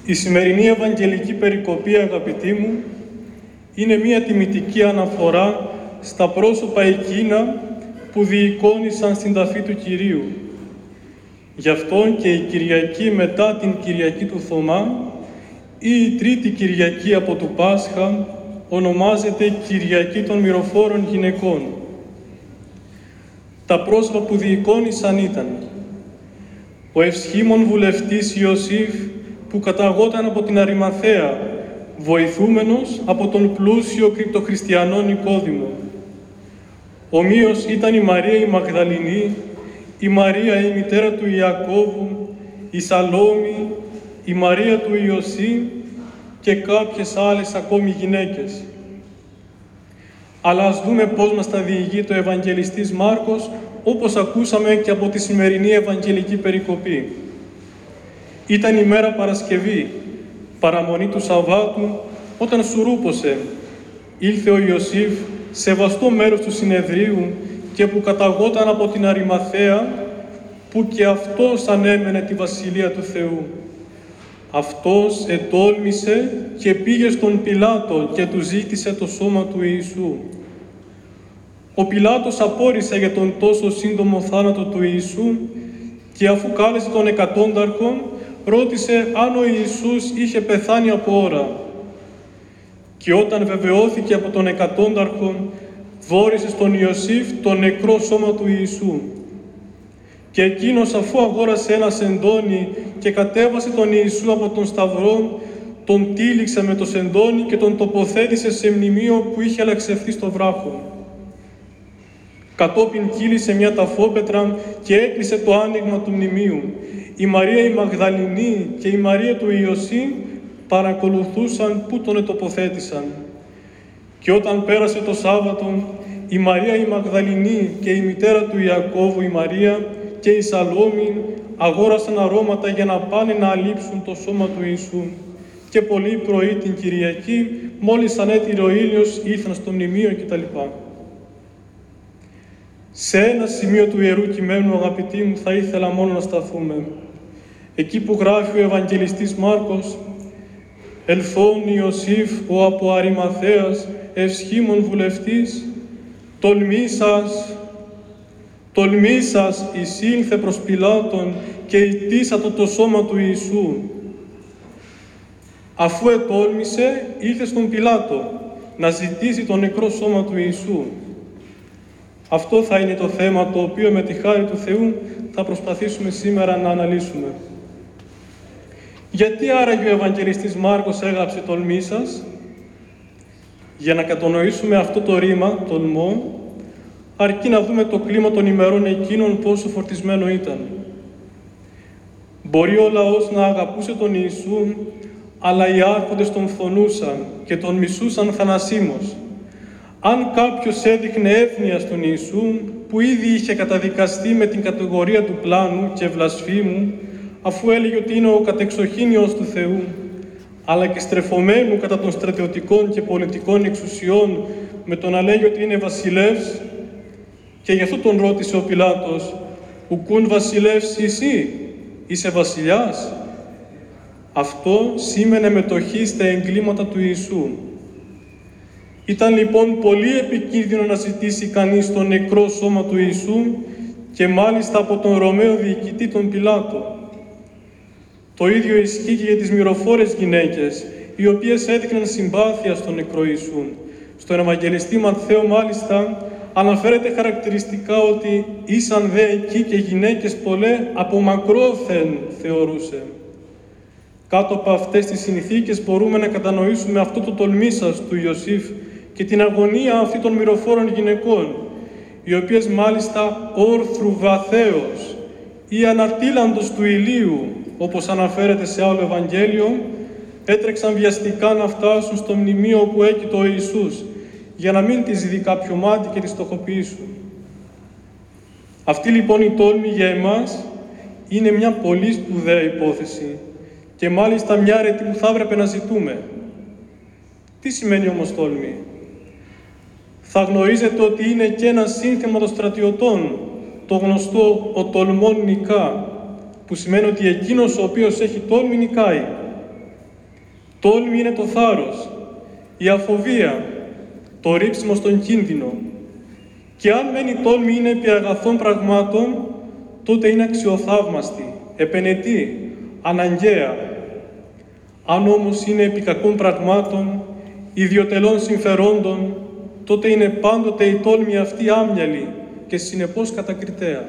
Η σημερινή Ευαγγελική περικοπή, αγαπητοί μου, είναι μία τιμητική αναφορά στα πρόσωπα εκείνα που διεικόνησαν στην ταφή του Κυρίου. Γι' αυτό και η Κυριακή μετά την Κυριακή του Θωμά ή η τρίτη Κυριακή από του Πάσχα ονομάζεται Κυριακή των Μυροφόρων Γυναικών. Τα πρόσωπα που διεικόνησαν ήταν ο ευσχήμων βουλευτής Ιωσήφ, που καταγόταν από την Αριμαθαία, βοηθούμενος από τον πλούσιο κρυπτοχριστιανό Νικόδημο. Ομοίως ήταν η Μαρία η Μαγδαληνή, η Μαρία η μητέρα του Ιακώβου, η Σαλόμη, η Μαρία του Ιωσή και κάποιες άλλες ακόμη γυναίκες. Αλλά ας δούμε πώς μας τα διηγεί το Ευαγγελιστής Μάρκος, όπως ακούσαμε και από τη σημερινή Ευαγγελική περικοπή. Ήταν η μέρα Παρασκευή, παραμονή του Σαββάτου, όταν σουρούπωσε. Ήλθε ο Ιωσήφ, σεβαστό μέρος του συνεδρίου και που καταγόταν από την Αριμαθαία, που και αυτός ανέμενε τη Βασιλεία του Θεού. Αυτός ετόλμησε και πήγε στον Πιλάτο και του ζήτησε το σώμα του Ιησού. Ο Πιλάτος απόρρισε για τον τόσο σύντομο θάνατο του Ιησού και αφού κάλεσε τον εκατόνταρχο, ρώτησε αν ο Ιησούς είχε πεθάνει από ώρα. Και όταν βεβαιώθηκε από τον εκατόνταρχο, δώρισε στον Ιωσήφ το νεκρό σώμα του Ιησού. Και εκείνος, αφού αγόρασε ένα σεντόνι και κατέβασε τον Ιησού από τον σταυρό, τον τύλιξε με το σεντόνι και τον τοποθέτησε σε μνημείο που είχε αλλαξευθεί στο βράχο. Κατόπιν κύλησε μια ταφόπετρα και έκλεισε το άνοιγμα του μνημείου. Η Μαρία η Μαγδαληνή και η Μαρία του Ιωσή παρακολουθούσαν πού τον ετοποθέτησαν. Και όταν πέρασε το Σάββατο, η Μαρία η Μαγδαληνή και η μητέρα του Ιακώβου η Μαρία και η Σαλόμη αγόρασαν αρώματα για να πάνε να αλείψουν το σώμα του Ιησού. Και πολύ πρωί την Κυριακή, μόλις ανέτειλε ο ήλιος, ήρθαν στο μνημείο κτλ. Σε ένα σημείο του Ιερού Κειμένου, αγαπητοί μου, θα ήθελα μόνο να σταθούμε. Εκεί που γράφει ο Ευαγγελιστής Μάρκος, «Ελθόν Ιωσήφ, ο από Αριμαθαίας, ευσχήμων βουλευτής, τολμήσας εισήλθε προς Πιλάτον και ητήσατο το σώμα του Ιησού». Αφού ετόλμησε, ήρθε στον Πιλάτο να ζητήσει το νεκρό σώμα του Ιησού. Αυτό θα είναι το θέμα το οποίο με τη χάρη του Θεού θα προσπαθήσουμε σήμερα να αναλύσουμε. Γιατί άραγε ο Ευαγγελιστής Μάρκος έγραψε «τολμήσας»? Για να κατανοήσουμε αυτό το ρήμα, τολμώ, αρκεί να δούμε το κλίμα των ημερών εκείνων πόσο φορτισμένο ήταν. Μπορεί ο λαός να αγαπούσε τον Ιησού, αλλά οι άρχοντες τον φθονούσαν και τον μισούσαν θανασίμως. Αν κάποιος έδειχνε εύνοια στον Ιησού, που ήδη είχε καταδικαστεί με την κατηγορία του πλάνου και βλασφήμου, αφού έλεγε ότι είναι ο κατεξοχήν Υιός του Θεού, αλλά και στρεφωμένου κατά των στρατιωτικών και πολιτικών εξουσιών με το να λέγει ότι είναι βασιλεύς, και γι' αυτό τον ρώτησε ο Πιλάτος, «Ουκούν βασιλεύς εσύ, είσαι βασιλιάς?» Αυτό σήμαινε μετοχή στα εγκλήματα του Ιησού. Ήταν λοιπόν πολύ επικίνδυνο να ζητήσει κανείς το νεκρό σώμα του Ιησού και μάλιστα από τον Ρωμαίο διοικητή τον Πιλάτο. Το ίδιο ισχύει και για τις μυροφόρες γυναίκες, οι οποίες έδειχναν συμπάθεια στον νεκρό Ιησού. Στον Ευαγγελιστή Ματθαίο μάλιστα αναφέρεται χαρακτηριστικά ότι ήσαν δε εκεί και γυναίκες πολλές από μακρόθεν θεωρούσε. Κάτω από αυτές τις συνθήκες μπορούμε να κατανοήσουμε αυτό το τολμήσας του Ιωσήφ και την αγωνία αυτή των μυροφόρων γυναικών, οι οποίες μάλιστα όρθρου βαθέως ή ανατίλαντος του ηλίου, όπως αναφέρεται σε άλλο Ευαγγέλιο, έτρεξαν βιαστικά να φτάσουν στο μνημείο που έκειτο ο Ιησούς, για να μην τις δει κάποιο μάτι και τις στοχοποιήσουν. Αυτή λοιπόν η τόλμη για εμάς είναι μια πολύ σπουδαία υπόθεση και μάλιστα μια αρετή που θα έπρεπε να ζητούμε. Τι σημαίνει όμως τόλμη? Θα γνωρίζετε ότι είναι και ένα σύνθημα των στρατιωτών, το γνωστό «Ο τολμών νικά», που σημαίνει ότι εκείνος ο οποίος έχει τόλμη νικάει. Τόλμη είναι το θάρρος, η αφοβία, το ρίψιμο στον κίνδυνο. Και αν μεν η τόλμη είναι επί αγαθών πραγμάτων, τότε είναι αξιοθαύμαστη, επενετή, αναγκαία. Αν όμως είναι επί κακών πραγμάτων, ιδιωτελών συμφερόντων, τότε είναι πάντοτε η τόλμη αυτή άμυαλη και συνεπώς κατακριτέα.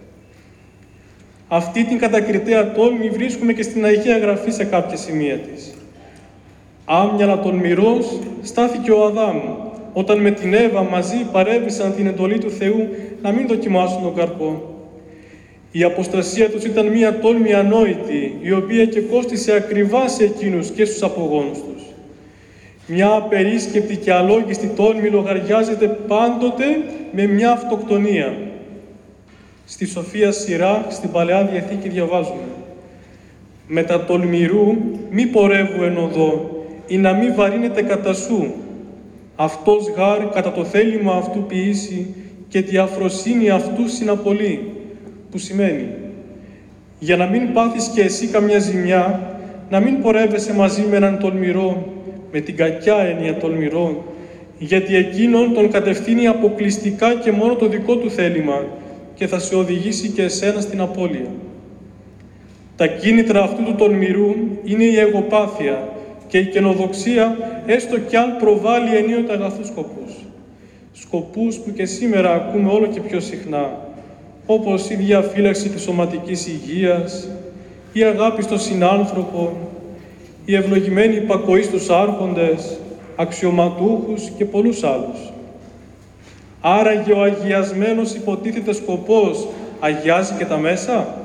Αυτή την κατακριτέα τόλμη βρίσκουμε και στην Αγία Γραφή σε κάποια σημεία της. Άμυαλα τολμηρός στάθηκε ο Αδάμ, όταν με την Εύα μαζί παρέβησαν την εντολή του Θεού να μην δοκιμάσουν τον καρπό. Η αποστασία τους ήταν μία τόλμη ανόητη, η οποία και κόστισε ακριβά σε εκείνους και στους απογόνους τους. Μια απερίσκεπτη και αλόγιστη τόλμη λογαριάζεται πάντοτε με μια αυτοκτονία. Στη Σοφία Σειρά, στην Παλαιά Διαθήκη διαβάζουμε «Με τα τολμηρού μη πορεύου εν οδό, ή να μη βαρύνεται κατά σου. Αυτός γάρ κατά το θέλημα αυτού ποιήσει και τη αφροσύνη αυτού συναπολύει». Που σημαίνει, για να μην πάθεις και εσύ καμιά ζημιά, να μην πορεύεσαι μαζί με έναν τολμηρό, με την κακιά έννοια τολμηρό, γιατί εκείνον τον κατευθύνει αποκλειστικά και μόνο το δικό του θέλημα και θα σε οδηγήσει και εσένα στην απώλεια. Τα κίνητρα αυτού του τολμηρού είναι η εγωπάθεια και η καινοδοξία, έστω κι αν προβάλλει ενίοτε αγαθούς σκοπούς. Σκοπούς που και σήμερα ακούμε όλο και πιο συχνά, όπως η διαφύλαξη της σωματικής υγείας, η αγάπη στον συνάνθρωπο, η ευλογημένη υπακοή στους άρχοντες, αξιωματούχους και πολλούς άλλους. Άραγε ο αγιασμένος υποτίθεται σκοπός αγιάζει και τα μέσα.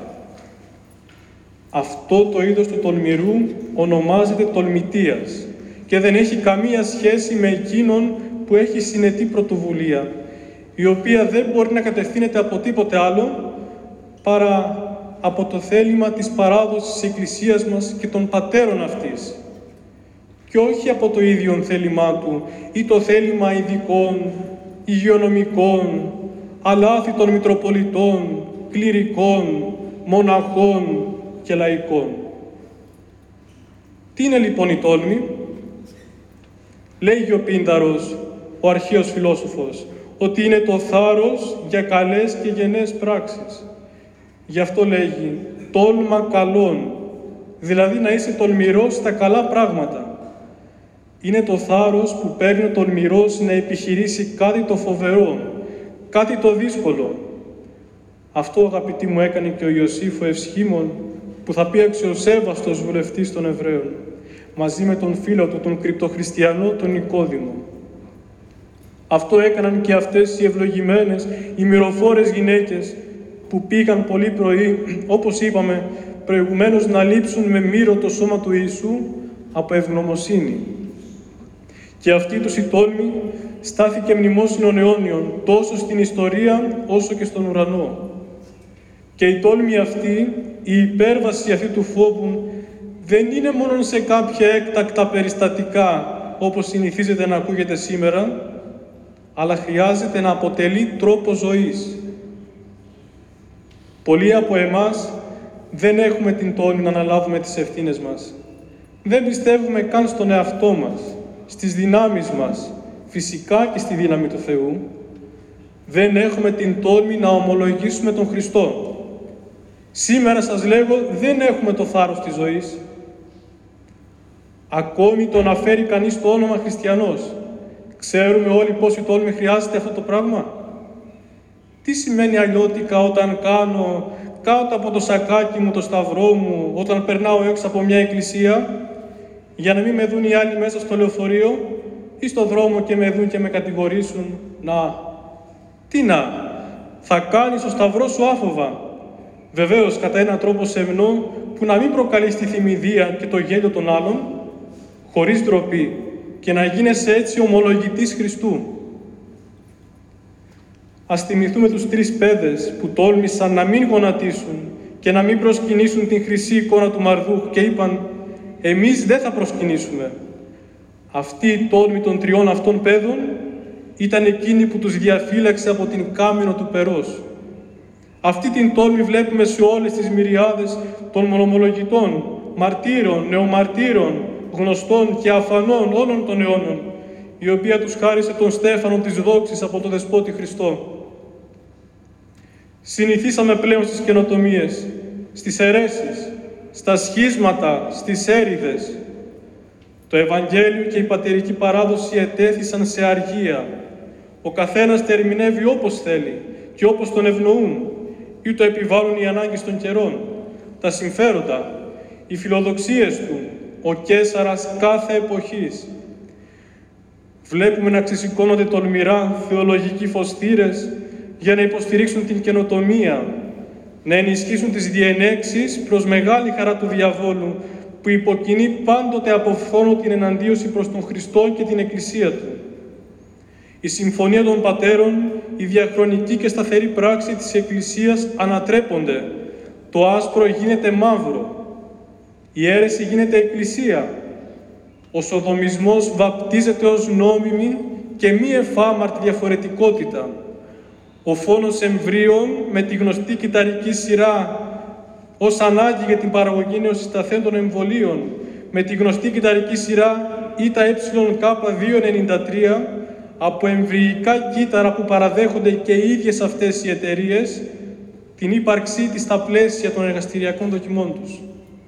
Αυτό το είδος του τολμηρού ονομάζεται τολμητίας και δεν έχει καμία σχέση με εκείνον που έχει συνετή πρωτοβουλία, η οποία δεν μπορεί να κατευθύνεται από τίποτε άλλο παρά από το θέλημα της παράδοσης της Εκκλησίας μας και των πατέρων αυτής και όχι από το ίδιο θέλημά του ή το θέλημα ειδικών, υγειονομικών, αλάθητων μητροπολιτών, κληρικών, μοναχών και λαϊκών. Τι είναι λοιπόν η τόλμη? Λέγει ο Πίνδαρος, ο αρχαίος φιλόσοφος, ότι είναι το θάρρος για καλές και γενναίες πράξεις. Γι' αυτό λέγει «τόλμα καλών», δηλαδή να είσαι τολμηρός στα καλά πράγματα. Είναι το θάρρος που παίρνει ο τολμηρός να επιχειρήσει κάτι το φοβερό, κάτι το δύσκολο. Αυτό, αγαπητοί μου, έκανε και ο Ιωσήφ ο Ευσχήμων, που θα πει αξιοσέβαστος βουλευτής των Εβραίων, μαζί με τον φίλο του, τον κρυπτοχριστιανό, τον Νικόδημο. Αυτό έκαναν και αυτές οι ευλογημένες, οι μυροφόρες γυναίκες, που πήγαν πολύ πρωί, όπως είπαμε προηγουμένως, να λείψουν με μύρο το σώμα του Ιησού από ευγνωμοσύνη. Και αυτή τους η τόλμη στάθηκε μνημόσυνον αιώνιων, τόσο στην ιστορία όσο και στον ουρανό. Και η τόλμη αυτή, η υπέρβαση αυτή του φόβου, δεν είναι μόνο σε κάποια έκτακτα περιστατικά, όπως συνηθίζεται να ακούγεται σήμερα, αλλά χρειάζεται να αποτελεί τρόπο ζωής. Πολλοί από εμάς δεν έχουμε την τόλμη να αναλάβουμε τις ευθύνες μας. Δεν πιστεύουμε καν στον εαυτό μας, στις δυνάμεις μας, φυσικά και στη δύναμη του Θεού. Δεν έχουμε την τόλμη να ομολογήσουμε τον Χριστό. Σήμερα σας λέγω, δεν έχουμε το θάρρος της ζωής. Ακόμη το να φέρει κανείς το όνομα χριστιανός. Ξέρουμε όλοι πόση τόλμη χρειάζεται αυτό το πράγμα. Τι σημαίνει αλλιώτικα όταν κάνω κάτω από το σακάκι μου, το σταυρό μου, όταν περνάω έξω από μια εκκλησία, για να μην με δουν οι άλλοι μέσα στο λεωφορείο ή στο δρόμο και με δουν και με κατηγορήσουν. Θα κάνεις το σταυρό σου άφοβα. Βεβαίως, κατά έναν τρόπο σεμνό, που να μην προκαλεί τη θυμηδία και το γέλιο των άλλων, χωρίς ντροπή, και να γίνεσαι έτσι ομολογητής Χριστού. Ας θυμηθούμε τους 3 παιδες που τόλμησαν να μην γονατίσουν και να μην προσκυνήσουν την χρυσή εικόνα του Μαρδούχ και είπαν «Εμείς δεν θα προσκυνήσουμε». Αυτή η τόλμη των 3 αυτών παιδών ήταν εκείνη που τους διαφύλαξε από την κάμινο του Περός. Αυτή την τόλμη βλέπουμε σε όλες τις μυριάδες των μονομολογητών, μαρτύρων, νεομαρτύρων, γνωστών και αφανών όλων των αιώνων, η οποία τους χάρισε τον στέφανο της δόξης από τον Δεσπότη Χριστό. Συνηθίσαμε πλέον στις καινοτομίες, στις αιρέσεις, στα σχίσματα, στις έρηδες. Το Ευαγγέλιο και η πατερική παράδοση ετέθησαν σε αργία. Ο καθένας τα ερμηνεύει όπως θέλει και όπως τον ευνοούν ή το επιβάλλουν οι ανάγκες των καιρών, τα συμφέροντα, οι φιλοδοξίες του, ο Καίσαρας κάθε εποχής. Βλέπουμε να ξεσηκώνονται τολμηρά θεολογικοί φωστήρες για να υποστηρίξουν την καινοτομία, να ενισχύσουν τις διενέξεις προς μεγάλη χαρά του διαβόλου, που υποκινεί πάντοτε από φθόνο την εναντίωση προς τον Χριστό και την Εκκλησία Του. Η συμφωνία των πατέρων, η διαχρονική και σταθερή πράξη της Εκκλησίας ανατρέπονται. Το άσπρο γίνεται μαύρο. Η αίρεση γίνεται Εκκλησία. Ο σοδομισμός βαπτίζεται ως νόμιμη και μη εφάμαρτη διαφορετικότητα. Ο φόνος εμβρίων με τη γνωστή κυταρική σειρά ως ανάγκη για την παραγωγή νεοσυσταθέντων εμβολίων, με τη γνωστή κυταρική σειρά ΙΤΑΕΚ293 από εμβρυϊκά κύτταρα που παραδέχονται και οι ίδιες αυτές οι εταιρείες την ύπαρξή της στα πλαίσια των εργαστηριακών δοκιμών τους.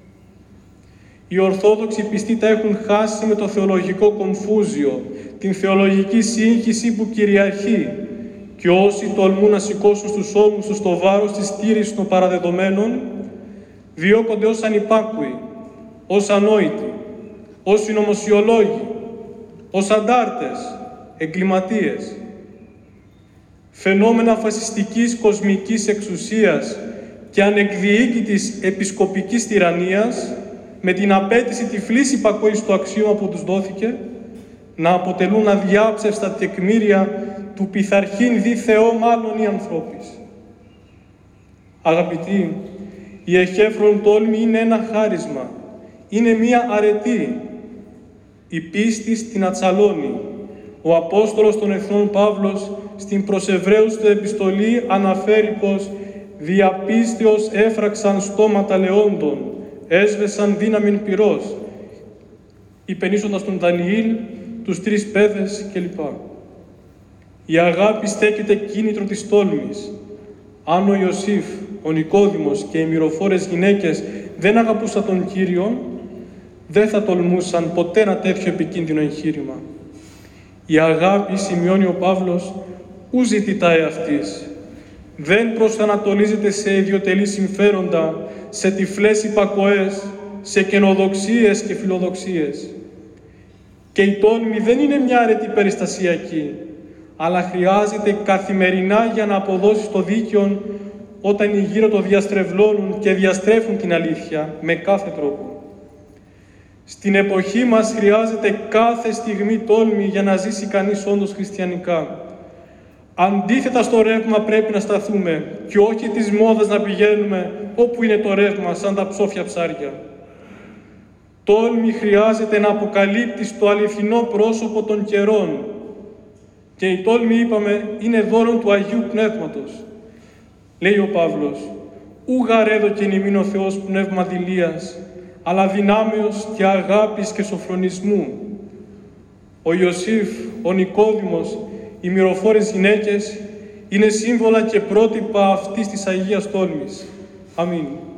Οι Ορθόδοξοι πιστοί τα έχουν χάσει με το θεολογικό κομφούζιο, την θεολογική σύγχυση που κυριαρχεί, και όσοι τολμούν να σηκώσουν στους ώμους τους το βάρος της στήρησης των παραδεδομένων, διώκονται ως ανυπάκουοι, ως ανόητοι, ως συνωμοσιολόγοι, ως αντάρτες, εγκληματίες. Φαινόμενα φασιστικής κοσμικής εξουσίας και ανεκδιοίκητης επισκοπικής τυραννίας, με την απέτηση τυφλής υπακοής στο αξίωμα που τους δόθηκε, να αποτελούν αδιάψευστα τεκμήρια του πειθαρχήν δι Θεό μάλλον ή ανθρώπης. Αγαπητοί, η εχέφρον τόλμη είναι ένα χάρισμα, είναι μία αρετή. Η πίστη στην ατσαλώνει. Ο Απόστολος των Εθνών Παύλος στην προς Εβραίους του επιστολή αναφέρει πως «διαπίστεως έφραξαν στόματα λεόντων, έσβεσαν δύναμην πυρός», υπενήσοντας τον Δανιήλ, τους 3 παιδες κλπ. Η αγάπη στέκεται κίνητρο της τόλμης. Αν ο Ιωσήφ, ο Νικόδημος και οι μυροφόρες γυναίκες δεν αγαπούσαν τον Κύριον, δεν θα τολμούσαν ποτέ ένα τέτοιο επικίνδυνο εγχείρημα. Η αγάπη, σημειώνει ο Παύλος, ου ζητητά εαυτής. Δεν προσανατολίζεται σε ιδιωτελή συμφέροντα, σε τυφλές υπακοές, σε καινοδοξίες και φιλοδοξίες. Και η τόλμη δεν είναι μια αρετή περιστασιακή, αλλά χρειάζεται καθημερινά για να αποδώσει το δίκαιον όταν οι γύρω το διαστρεβλώνουν και διαστρέφουν την αλήθεια με κάθε τρόπο. Στην εποχή μας χρειάζεται κάθε στιγμή τόλμη για να ζήσει κανείς όντως χριστιανικά. Αντίθετα στο ρεύμα πρέπει να σταθούμε και όχι της μόδας να πηγαίνουμε όπου είναι το ρεύμα σαν τα ψόφια ψάρια. Τόλμη χρειάζεται να αποκαλύπτεις το αληθινό πρόσωπο των καιρών. Και η τόλμη, είπαμε, είναι δώρον του Αγίου Πνεύματος. Λέει ο Παύλος, «Ου γαρέδοκεν ημίν ο Θεός πνεύμα δειλίας, αλλά δυνάμεως και αγάπης και σοφρονισμού». Ο Ιωσήφ, ο Νικόδημος, οι μυροφόρες γυναίκες είναι σύμβολα και πρότυπα αυτής της Αγίας τόλμης. Αμήν.